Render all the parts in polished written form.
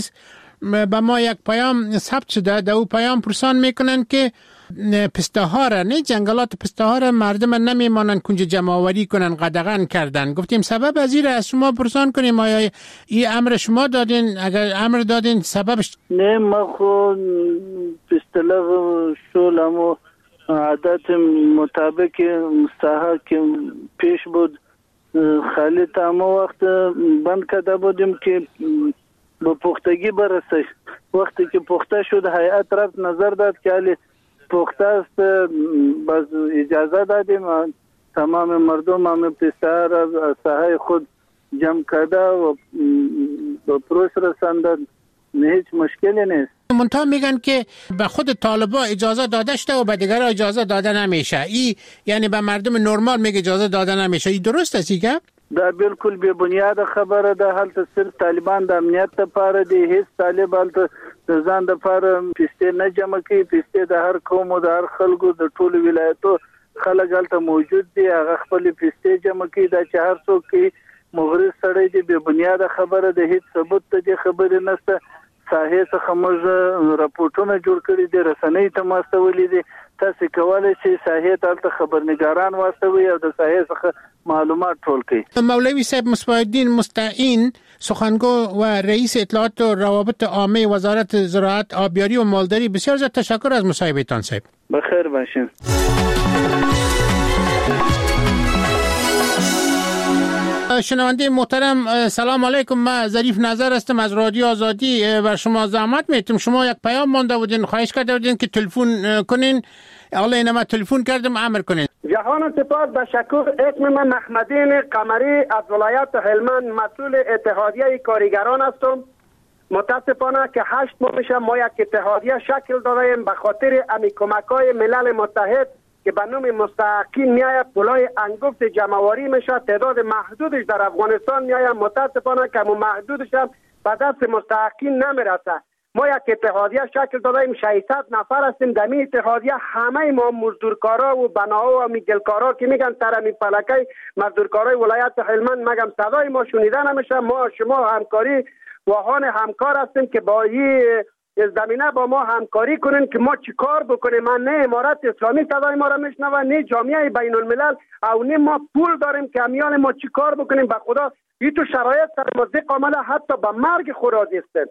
به ما یک پیام ثبت شده. در او پیام پرسان میکنن که پسته ها را، نه جنگلات پسته ها را مردم نمیمانن کنج جمع آوری کنن، قدغن کردن. گفتیم سبب از این از شما پرسان کنیم آیا این امر شما دادین؟ اگر امر دادین سببش؟ نه ما خود پستلق شولم عادت مطابق ساحه که پیش بود خالی تمام وقت بند کرده بودیم که به پختگی برسه. وقتی که پخته شد هیئت رفت نظر داد که حالی پخته است، باز اجازه دادیم تمام مردم هم پسته را از ساحه خود جمع کرده و به پروس رساندن. هیچ مشکلی نیست. منتها میگن که به خود طالبا اجازه داده شده و به دیگرها اجازه داده نمیشه. این یعنی به مردم نرمال میگه اجازه داده نمیشه. این درست است که؟ دا بالکل بے بنیاد خبره ده. هلته صرف طالبان د امنیت لپاره دي. هیڅ طالب هلته د ځان لپاره پیسې نه جمع کوي. پیسې د هر قوم او د هر خلکو د ټولو ولایتو خلک هلته موجود دي. هغه خپل پیسې جمع کوي. دا چې هر څوک کوي مغرض سړی دی. بے بنیاد خبره ده. هیڅ ثبوت ته دې خبرې نشته. ساحې څخه موږ راپورټونه جوړ کړي دي، رسنۍ ته واستولي دي. تاسو کولای شئ ساحې ته خبرنگاران واستوي او د ساحې څخه معلومات ټول کړي. مولوی صاحب مصباح الدین مستعین، سخنگو و رئیس اطلاعات و روابط عامه وزارت زراعت، آبیاری و مالداری، بسیار زیاد تشکر از مصاحبهتان صاحب. بخیر باشین. شنونده محترم سلام علیکم. من ظریف نظر هستم از رادیو آزادی. و شما زحمت میتونم، شما یک پیام مانده بودین، خواهش کرده بودین که تلفن کنین. حالا اینم تلفن کردم، امر کنین. جهان سپاس و شکر. اسم من محمدین قمری از ولایت هلمند، مسئول اتحادیه کارگران هستم. متاسفانه که 8 ماه میشه ما یک اتحادیه شکل دادیم به خاطر کمک‌های ملل متحد که به نام مستحقین میآید پلای انگفت جمع‌آوری میشه. تعداد محدودش در افغانستان میآید. متاسفانه که محدودش هم به دست مستحقین نمیرسه. ما یک اتحادیه شکل دادیم، 600 نفر هستیم. در این اتحادیه همه ما مزدورکارا و بناها و میگلکارا که میگن ترمی فلکه مزدورکارای ولایت هلمند، مگم صدای ما شنیده نمیشه. ما شما همکاری واهان همکار هستیم که با این زمینه با ما همکاری کنین که ما چی کار بکنیم. من نه امارت اسلامی صدای ما را میشنوه، نه جامعه بین الملل، او نه ما پول داریم که امیان ما چی کار بکنیم. به خدا این تو شرایط سر مزدق آمده، حتی به مرگ خود راضیستیم.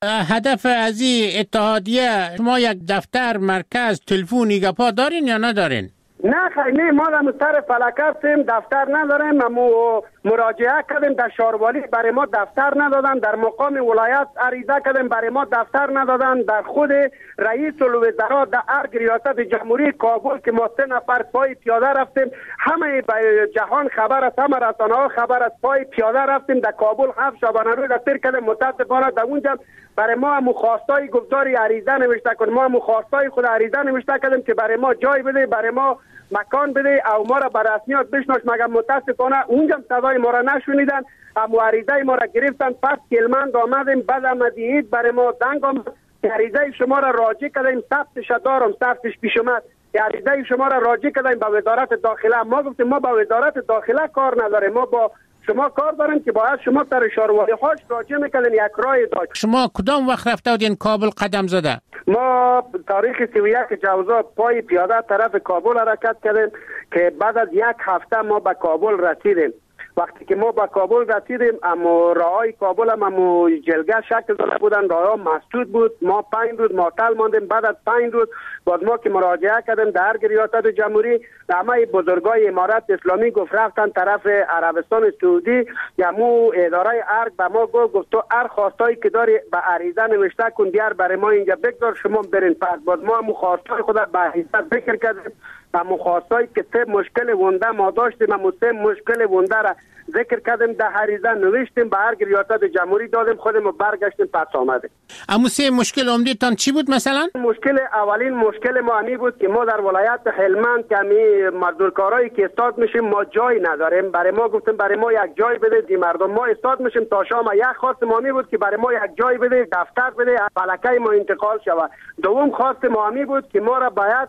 هدف از این اتحادیه شما یک دفتر، مرکز، تلفن، گپا دارین یا ندارین؟ نه خیلی نه، ما در مستر فلک هستیم، دفتر نداریم. ما مراجعه کردیم در شاروالی، برای ما دفتر ندادن. در مقام ولایت عریضه کردیم، برای ما دفتر ندادن. در خود رئیس الوزراء در ارگ ریاست جمهوری کابل که ما 3 نفر پای پیاده رفتیم، همه به جهان خبر است، همه رسانه ها خبر است، پای پیاده رفتیم در کابل 7 شبانه روز دفتر کردیم. متاسفانه در اونجا برای ما مخواستای گفتاری عریضه نوشته کنیم. ما مخواستای خود عریضه نوشته کردیم که برای ما جای بده، برای ما مکان بده او ما را به رسمیت بشناس. مگر متاسفانه اونجا صدای ما را نشنیدن. اما عریضه ما را گرفتن. پس کلمند آمدیم، بعد آمدید برای ما دنگ آمد. عریضه شما را راجع کردیم، ثبتش دارم، ثبتش پیش اومد. عریضه شما را راجع کردیم به وزارت داخله. ما گفتیم ما با وزارت داخله کار نداریم، ما با شما کار داریم که باید شما در شاروالی هاش راجع میکنین. یک رای داشت. شما کدام وقت رفته بودین کابل قدم زده؟ ما تاریخ 31 جوزا پای پیاده طرف کابل حرکت کردیم که بعد از 1 هفته ما به کابل رسیدیم. وقتی که ما به کابل رسیدیم، اما راههای کابل هم جلگه شکل داده بودن، راهها مسدود بود. ما 5 روز معطل ماندیم. بعد از 5 روز بعد ما که مراجعه کردیم در ارگ ریاست جمهوری، همه بزرگای امارت اسلامی گفت رفتن طرف عربستان سعودی. یمو اداره ارگ به ما گفت تو هر خواستایی که داری به عریضه نوشته کن بیار برای ما اینجا بگذار، شما برین. پس بعد ما خواستای خود به حقیقت ذکر کردیم. اما خواستایی که 3 مشکل ونده ما داشتیم، اما 3 مشکل ونده را ذکر کردیم، در عریضه نوشتیم، به ارگ ریاست جمهوری دادیم، خودمون برگشتیم پس آمدیم. اما 3 مشکل عمده‌تان چی بود مثلا؟ مشکل اولین مشکل ما همی بود که ما در ولایت هلمند کمی مزدورکارایی که استاد میشیم ما جای نداریم. برای ما گفتیم برای ما یک جای بده دی مردم، ما استاد میشیم تا شام. یک خواست ما همی بود که برای ما یک جای بده، دفتر بده، فلکه ما انتقال شود. دوم خواست ما همی بود که ما را باید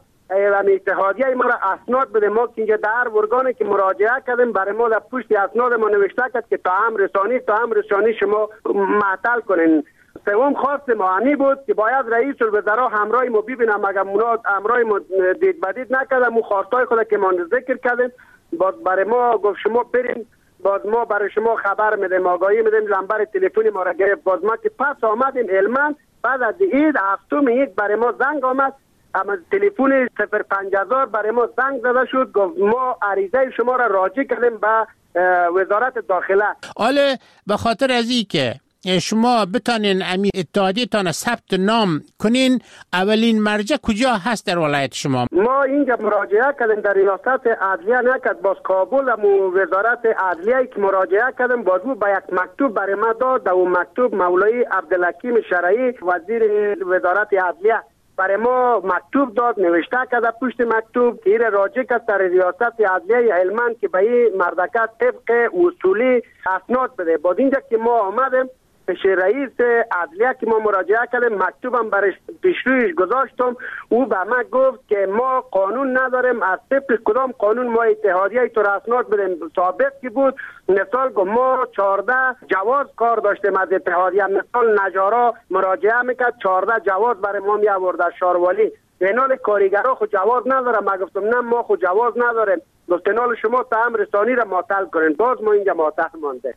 اتحادیه ما را اسناد بده. ما که اینجا در ارگانی که مراجعه کردیم برای ما در پشت اسناد ما نوشته کرد که تا هم رسانی شما معطل کنین. سوم خواست ما همی بود که باید رئیس الوزراء همراه ما ببینم، اگر مناد همراه ما دید بدید نکردم مو خواستای خود که ما ذکر کردیم، بعد برای ما گفت شما بریم، بعد ما برای شما خبر میدیم، آگاهی میدیم، نمبر تلفنی ما را گرفت. بعد ما که پس آمدیم علما بعد از عید هفتم عید برای ما زنگ آمد، اما تلفن 05000 برای ما زنگ زده شد، گفت ما عریضه شما را راجع کردیم به وزارت داخله. حالا به خاطر از این که شما بتانین امی اتحادیتان ثبت نام کنین، اولین مرجع کجا هست در ولایت شما؟ ما اینجا مراجعه کردیم در ریاست عدلیه نکرد، باز کابل و وزارت عدلیه که مراجعه کردیم، باز با یک مکتوب برای ما داد. در اون مکتوب مولای عبدالحکیم شرعی وزیر وزارت عدلیه برای ما مکتوب داد، نوشته کرده پشت مکتوب که این راجع کرد در ریاست عدلیه علما که به این مردکت طبق اصولی اسناد بده. بعد اینجا که ما آمدیم پیش رئیس عدلیه که ما مراجعه کردیم، مکتوبم برش پیش رویش گذاشتم، او به ما گفت که ما قانون نداریم، از طبق کدام قانون ما اتحادیه تو اسناد بدیم. ثابت که بود، مثال گفت ما 14 جواز کار داشتیم از اتحادیه، مثال نجارا مراجعه میکرد 14 جواز برای ما می آورد از شاروالی، اینال کارگرا خود جواز نداره. ما گفتم نه ما خود جواز نداریم، گفت اینال شما تهم رسانی را معطل کنین. باز ما اینجا معطل مانده.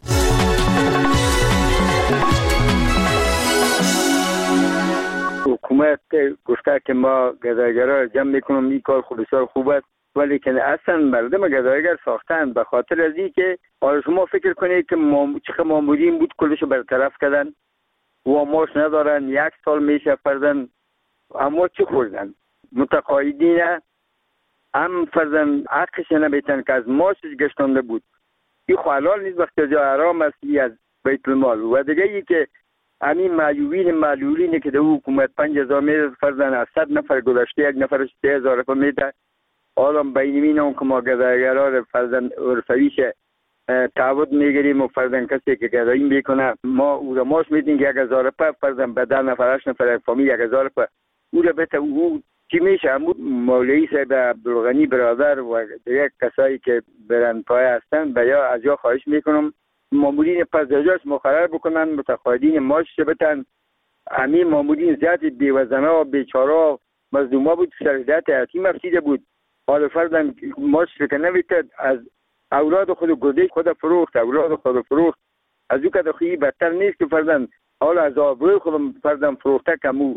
حکومت گفته که ما گدایگرها جمع میکنم، این کار بسیار خوب است، ولی که اصلا مردم گدایگر ساختن. به خاطر از این که حالا شما فکر کنید که چقدر مامورین بود کلشو برطرف کردن و ماش ندارن، 1 سال میشه فرزن اما چی خوردن؟ متقاعدین هم فرزن حقش نمیتن که از ماشش گشتانده بود. این حلال نیست، وقتی جا حرام است از بیت المال. و دیگه ای که همین معلولینی که در حکومت 5000 میده فرزن از 100 نفر گذشته 1 نفرش 3000 روپیه میده. حالا بینمین اون که ما گدایگرها فرزن عرفویش تعهد میگیریم و فرزن کسی که گدایی میکنه ما او را ماش میدیم که 1000 روپیه فرزن به 10 نفر 8 نفر فامیل 1000 روپیه او را بته. او چی میشه؟ همون مولوی صاحب عبدالغنی برادر و دیگه کسایی که برن پای هستن به یا از یا خواهش میکنم مامورین پس جاش مقرر بکنن، متقاعدین ماش بتن. همین مامورین زیاد بیوزنا و بیچارا مظلوما بود، شرایط حیاتی مفسیده بود. حالا فرضاً ماش که نمیتد از اولاد خود گرده خود فروخت، اولاد خود فروخت. از او که دخیلی بدتر نیست که فرضاً حالا از آبروی خود فرضاً فروخته کمو.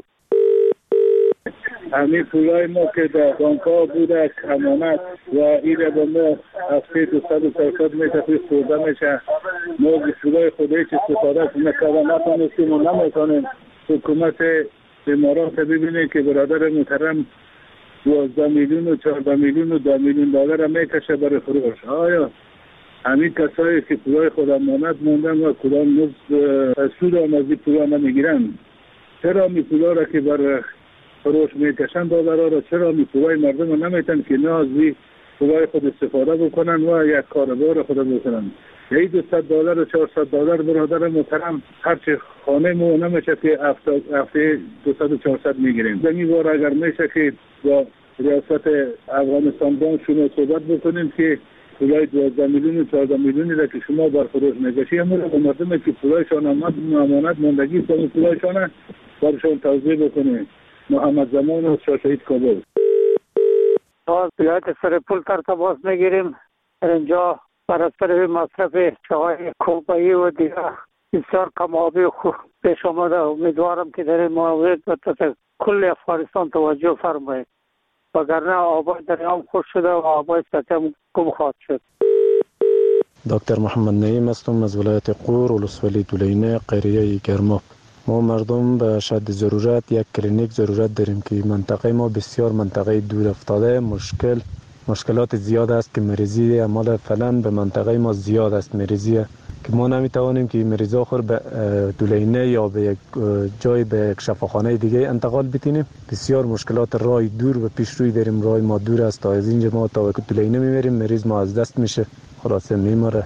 همین پولای ما که در بانک‌ها بوده امانت و این به ما هفته 200 میشه خورده میشه. ما به پولای خودش استفاده نکردن نتونستیم و نمیتونیم. حکومت امارات ببینید که برادر محترم 12 میلیون و 14 میلیون و 2 میلیون دلار میکشه برای فروش. آیا همین کسایی که پولای خود امانت موندن و کدام سود هم از این پولا نمیگیرن؟ چرا می پولا را که برای فروش میکشن دلارا را چرا می پولای مردم نمیتن که نه از پولای خود استفاده بکنن و یک کاربار خود بکنن؟ یه 200 دلار و 400 دلار برادر محترم هرچی خانه مو نمیشه که هفته 200 و 400 میگیریم. دمی بار اگر میشه که با ریاست افغانستان بانک شما صحبت بکنیم که پولای 12 میلیون و 14 میلیونی را که شما بر فروش میکشی همون را به مردم که پولایشان امانت ماندگی کنید پولایشان برشان توضیح بکنید. محمد زمان و شاهشهید کابل. از ولایت سرپول ترتباس میگیریم. اینجا بر اثر مصرف چای کوبایی و دیگر بسیار کمابی خوب پیش آمده. امیدوارم که در این مورد به کل افغانستان توجه فرمایید، وگرنه آبای دریام خوش شده و آبای سطح هم گم خواهد شد. دکتر محمد نعیم هستم از ولایت قور ولسوالی دولینه قریه گرما. ما مردم به شد ضرورت یک کلینیک ضرورت داریم که منطقه ما بسیار منطقه دور افتاده، مشکلات زیاد است که مریضی اعمال فعلا به منطقه ما زیاد است مریضی که ما نمیتوانیم که مریضا خور به دولینه یا به یک جای به یک شفاخانه دیگه انتقال بتینیم. بسیار مشکلات راه دور و پیش روی داریم، راه ما دور است، تا از اینجا ما تا دولینه میبریم مریض ما از دست میشه، خلاصه میماره.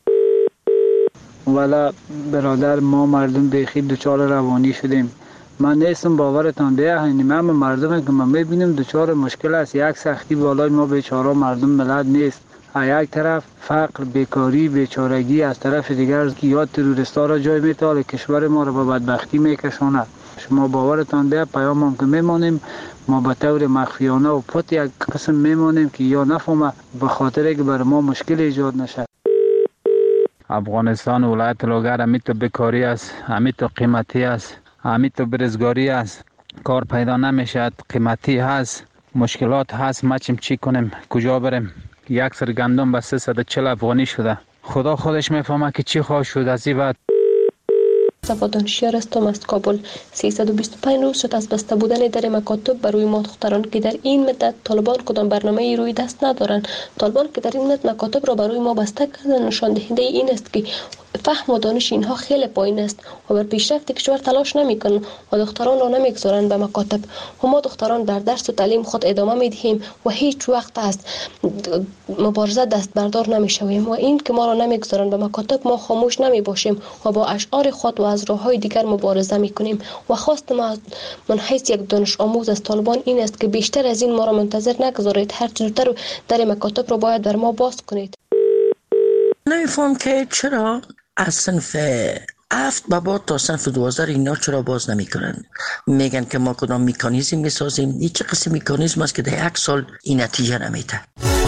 ولی برادر ما مردم بیخی دچار روانی شدیم. من نیستم باورتان بیه همه مردم که من میبینیم دچار مشکل است، یک سختی بالای ما بیچاره مردم ملت نیست. یک طرف فقر، بیکاری، بیچارگی، از طرف دیگر که یا تروریستا را جای میتاله، کشور ما را به بدبختی میکشونه. شما باورتان بیاد پیام هم که میمانیم ما به طور مخفیانه و پت یک قسم میمانیم که یا نفهمه به خاطر که بر ما مشکل ایجاد نشه. افغانستان ولایت لوگر امیتو بیکاری است، امیتو قیمتی است، امیتو برزگاری است، کار پیدا نمیشد، قیمتی هست، مشکلات هست. ما چی کنیم؟ کجا بریم؟ یک سر گندم به 340 افغانی شده. خدا خودش میفهمه که چی خواهد شد از این بعد. صفا دانشیار هستم از کابل. 325 روز شد از بسته بودن در مکاتب برای ما دختران که در این مدت طالبان کدام برنامه روی دست ندارند. طالبان که در این مدت مکاتب را برای ما بسته کردن نشان دهنده این است که فهم و دانش اینها خیلی پایین است و بر پیشرفت کشور تلاش نمیکنند و دختران را نمیگذارند به مکاتب. و ما دختران در درس و تعلیم خود ادامه میدهیم و هیچ وقت از مبارزه دست بردار نمیشویم و این که ما را نمیگذارند به مکاتب ما خاموش نمی باشیم و با اشعار خود و از راههای دیگر مبارزه میکنیم. و خواست ما من حیث یک دانش آموز از طالبان این است که بیشتر از این ما را منتظر نگذارید، هر چه زودتر در مکاتب را باید بر ما باز کنید. نمیفهم که چرا از صنف 7 به بعد تا صنف 12 اینا چرا باز نمی کنن؟ میگن که ما کدام مکانیزم میسازیم. این چه قسم مکانیزم است که در 1 سال این نتیجه نمیده؟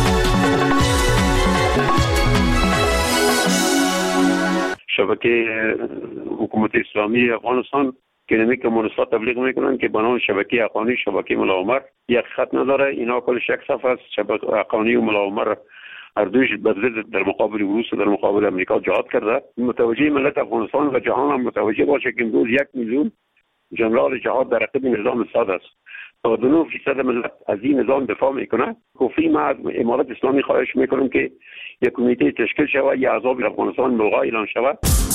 شبکه حکومت اسلامی افغانستان که نمی کمونیست‌ها تبلیغ میکنن که بنام شبکه حقانی، شبکه ملاعمر یک خط نداره. اینا کلش یک صف است. شبکه حقانی و ملاعمر هر دویش در مقابل روس و در مقابل امریکا جهاد کرده. متوجه ملت افغانستان و جهان هم متوجه باشه که امروز 1 میلیون جنرال جهاد در رقیب نظام اسد است. 99% ملت از این نظام دفاع میکنه. کفری ما از امارت اسلامی خواهش میکنم که یک کمیته تشکیل شود، یک عذاب افغانستان ملغا اعلان شود.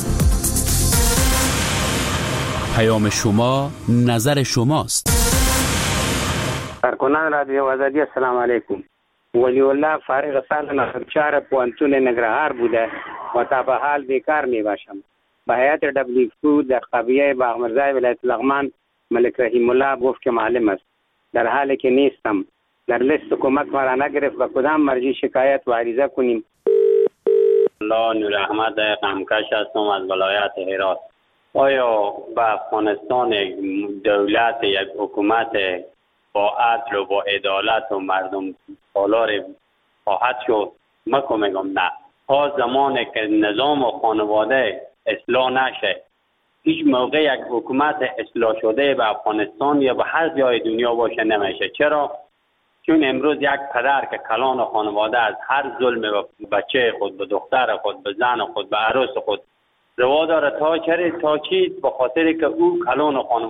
پیام شما، نظر شماست. کارکنان رادیو آزادی، السلام علیکم. ولی الله فارغ سال نخرچار پوانتون نگرهار بوده و تا به حال بیکار می باشم. به هیئت دبلیو در قبیه باغمرزای ولایت لغمان ملک رحیم الله گفت که معلم است، در حالی که نیستم. در لیست حکومت ما را نگرفت. به کدام مرجع شکایت و عریضه کنیم؟ الله نور احمد قمکش هستم از ولایت هرات. آیا به افغانستان دولت یک حکومت با عدل و با عدالت و مردم سالار خواهد شد؟ من میگم نه. تا زمانی که نظام و خانواده اصلاح نشه، هیچ موقع یک حکومت اصلاح شده به افغانستان یا به هر جای دنیا باشه نمیشه. چرا؟ چون امروز یک پدر که کلان خانواده از هر ظلم به بچه خود، به دختر خود، به زن خود، به عروس خود روا داره تا چی؟ به خاطر که او کلان خانواده